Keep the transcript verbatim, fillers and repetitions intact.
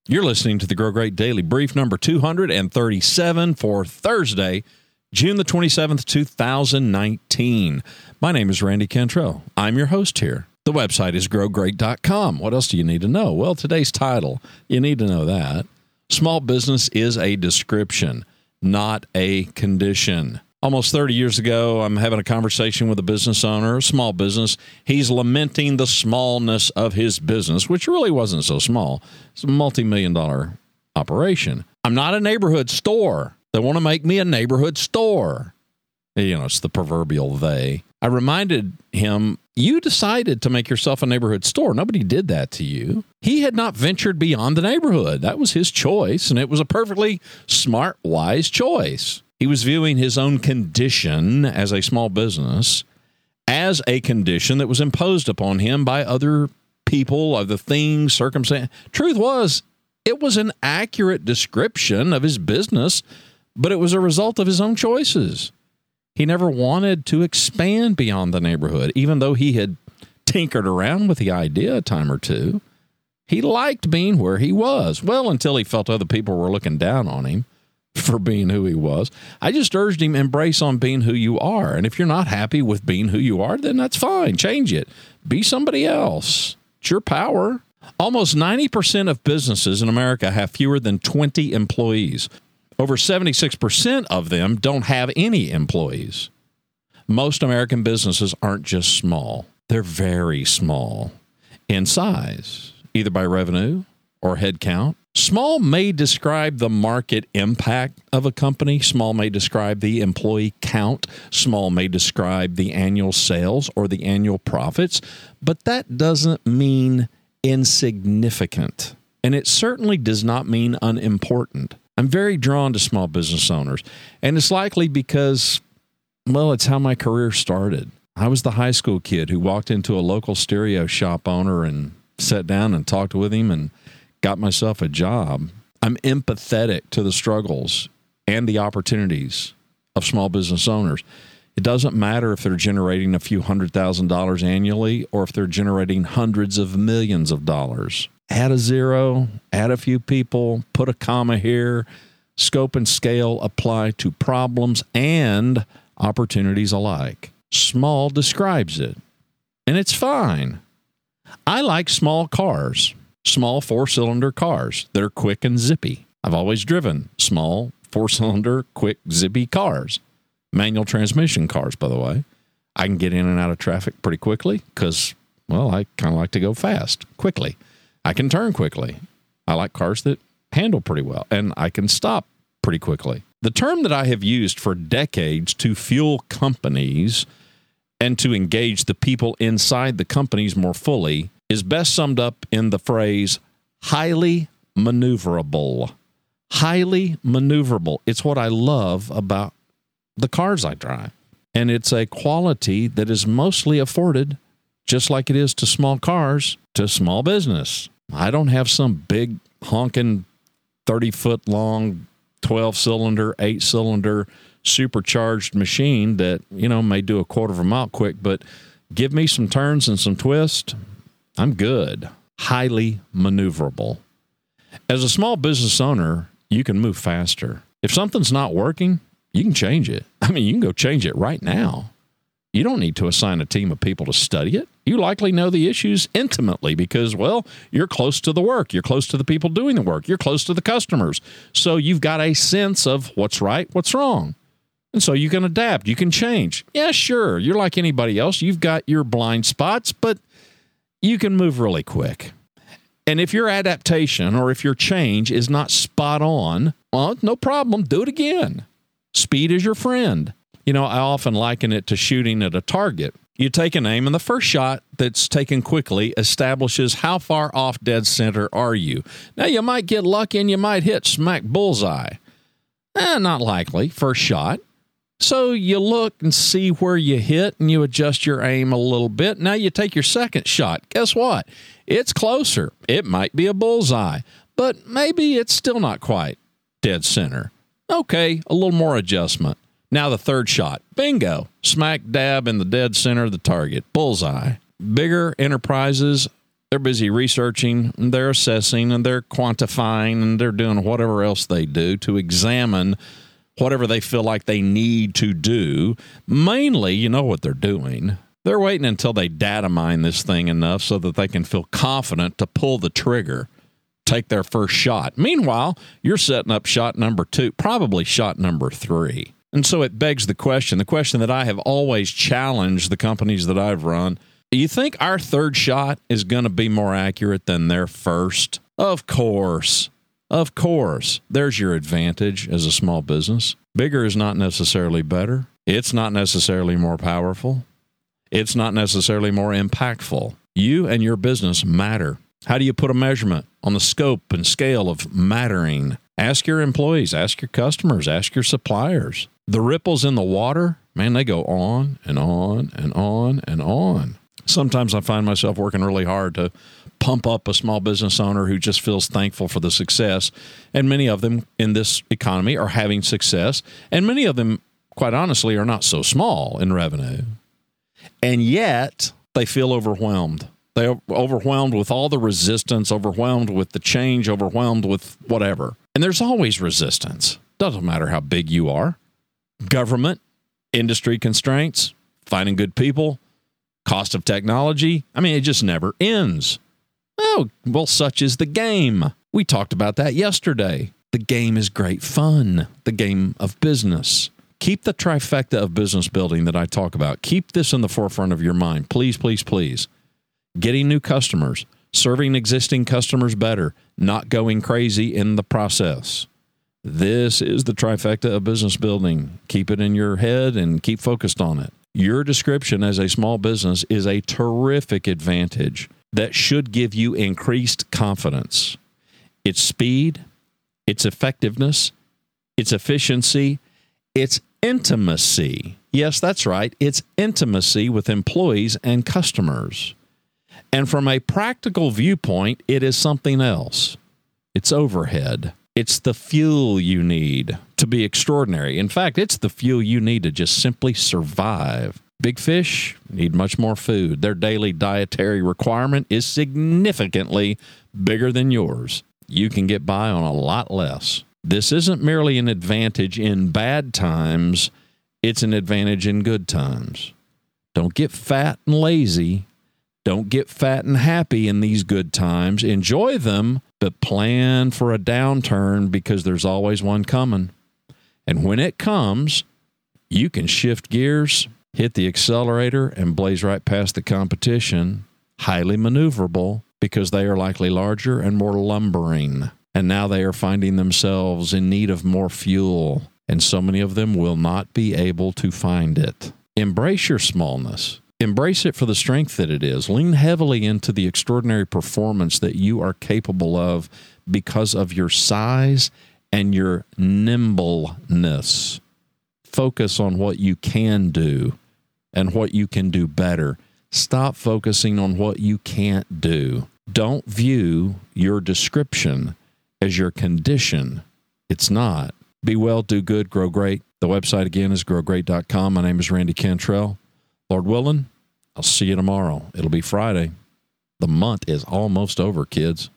You're listening to the Grow Great Daily Brief number two thirty-seven for Thursday, June the twenty-seventh, two thousand nineteen. My name is Randy Cantrell. I'm your host here. The website is grow great dot com. What else do you need to know? Well, today's title, you need to know that. Small business is a description, not a condition. Almost thirty years ago, I'm having a conversation with a business owner, a small business. He's lamenting the smallness of his business, which really wasn't so small. It's a multi-million dollar operation. I'm not a neighborhood store. They want to make me a neighborhood store. You know, it's the proverbial they. I reminded him, you decided to make yourself a neighborhood store. Nobody did that to you. He had not ventured beyond the neighborhood. That was his choice, and it was a perfectly smart, wise choice. He was viewing his own condition as a small business as a condition that was imposed upon him by other people, other things, circumstances. Truth was, it was an accurate description of his business, but it was a result of his own choices. He never wanted to expand beyond the neighborhood, even though he had tinkered around with the idea a time or two. He liked being where he was, well, until he felt other people were looking down on him for being who he was. I just urged him, embrace on being who you are. And if you're not happy with being who you are, then that's fine. Change it. Be somebody else. It's your power. Almost ninety percent of businesses in America have fewer than twenty employees. Over seventy-six percent of them don't have any employees. Most American businesses aren't just small. They're very small in size, either by revenue or head count. Small may describe the market impact of a company. Small may describe the employee count. Small may describe the annual sales or the annual profits. But that doesn't mean insignificant. And it certainly does not mean unimportant. I'm very drawn to small business owners. And it's likely because, well, it's how my career started. I was the high school kid who walked into a local stereo shop owner and sat down and talked with him and got myself a job. I'm empathetic to the struggles and the opportunities of small business owners. It doesn't matter if they're generating a few hundred thousand dollars annually or if they're generating hundreds of millions of dollars. Add a zero, add a few people, put a comma here. Scope and scale apply to problems and opportunities alike. Small describes it, and it's fine. I like small cars. Small four-cylinder cars that are quick and zippy. I've always driven small four-cylinder, quick, zippy cars. Manual transmission cars, by the way. I can get in and out of traffic pretty quickly because, well, I kind of like to go fast, quickly. I can turn quickly. I like cars that handle pretty well, and I can stop pretty quickly. The term that I have used for decades to fuel companies and to engage the people inside the companies more fully is best summed up in the phrase, highly maneuverable. Highly maneuverable. It's what I love about the cars I drive. And it's a quality that is mostly afforded, just like it is to small cars, to small business. I don't have some big honking thirty-foot long, twelve-cylinder, eight-cylinder supercharged machine that, you know, may do a quarter of a mile quick, but give me some turns and some twists, I'm good. Highly maneuverable. As a small business owner, you can move faster. If something's not working, you can change it. I mean, you can go change it right now. You don't need to assign a team of people to study it. You likely know the issues intimately because, well, you're close to the work. You're close to the people doing the work. You're close to the customers. So you've got a sense of what's right, what's wrong. And so you can adapt. You can change. Yeah, sure. You're like anybody else. You've got your blind spots, but you can move really quick. And if your adaptation or if your change is not spot on, well, no problem. Do it again. Speed is your friend. You know, I often liken it to shooting at a target. You take an aim, and the first shot that's taken quickly establishes how far off dead center are you. Now, you might get lucky and you might hit smack bullseye. Eh, not likely, first shot. So you look and see where you hit, and you adjust your aim a little bit. Now you take your second shot. Guess what? It's closer. It might be a bullseye, but maybe it's still not quite dead center. Okay, a little more adjustment. Now the third shot. Bingo. Smack dab in the dead center of the target. Bullseye. Bigger enterprises, They're busy researching, and they're assessing, and they're quantifying, and they're doing whatever else they do to examine whatever they feel like they need to do. Mainly, you know what they're doing. They're waiting until they data mine this thing enough so that they can feel confident to pull the trigger, take their first shot. Meanwhile, you're setting up shot number two, probably shot number three. And so it begs the question, the question that I have always challenged the companies that I've run, do you think our third shot is going to be more accurate than their first? Of course. Of course. There's your advantage as a small business. Bigger is not necessarily better. It's not necessarily more powerful. It's not necessarily more impactful. You and your business matter. How do you put a measurement on the scope and scale of mattering? Ask your employees, ask your customers, ask your suppliers. The ripples in the water, man, they go on and on and on and on. Sometimes I find myself working really hard to pump up a small business owner who just feels thankful for the success. And many of them in this economy are having success. And many of them, quite honestly, are not so small in revenue. And yet they feel overwhelmed. They're overwhelmed with all the resistance, overwhelmed with the change, overwhelmed with whatever. And there's always resistance. Doesn't matter how big you are. Government, industry constraints, finding good people, cost of technology. I mean, it just never ends. Oh, well, such is the game. We talked about that yesterday. The game is great fun. The game of business. Keep the trifecta of business building that I talk about. Keep this in the forefront of your mind. Please, please, please. Getting new customers, serving existing customers better, not going crazy in the process. This is the trifecta of business building. Keep it in your head and keep focused on it. Your description as a small business is a terrific advantage that should give you increased confidence. Its speed, its effectiveness, its efficiency, its intimacy. Yes, that's right. It's intimacy with employees and customers. And from a practical viewpoint, it is something else. It's overhead. It's the fuel you need to be extraordinary. In fact, it's the fuel you need to just simply survive. Big fish need much more food. Their daily dietary requirement is significantly bigger than yours. You can get by on a lot less. This isn't merely an advantage in bad times. It's an advantage in good times. Don't get fat and lazy. Don't get fat and happy in these good times. Enjoy them, but plan for a downturn because there's always one coming. And when it comes, you can shift gears, hit the accelerator, and blaze right past the competition. Highly maneuverable because they are likely larger and more lumbering. And now they are finding themselves in need of more fuel. And so many of them will not be able to find it. Embrace your smallness. Embrace it for the strength that it is. Lean heavily into the extraordinary performance that you are capable of because of your size and your nimbleness. Focus on what you can do and what you can do better. Stop focusing on what you can't do. Don't view your description as your condition. It's not. Be well, do good, grow great. The website again is grow great dot com. My name is Randy Cantrell. Lord willing, I'll see you tomorrow. It'll be Friday. The month is almost over, kids.